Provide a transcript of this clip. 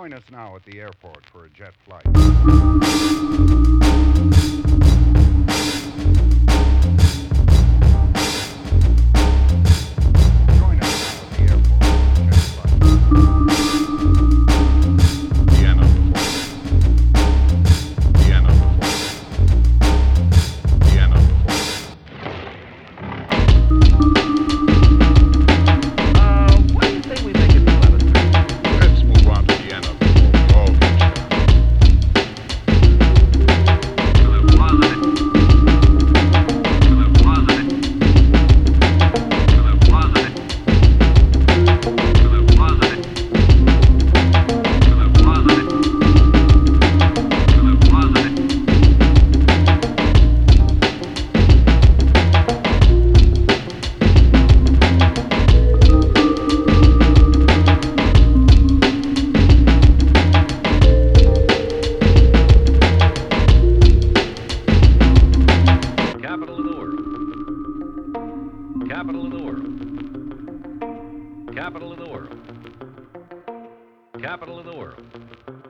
Join us now at the airport for a jet flight. Join us now at the airport for a jet flight. Vienna before. Vienna before. Vienna before. What do you say we make it 11:30? Let's move on to Vienna before we all get shot. Capital of the world. Capital of the world. Capital of the world. Capital of the world.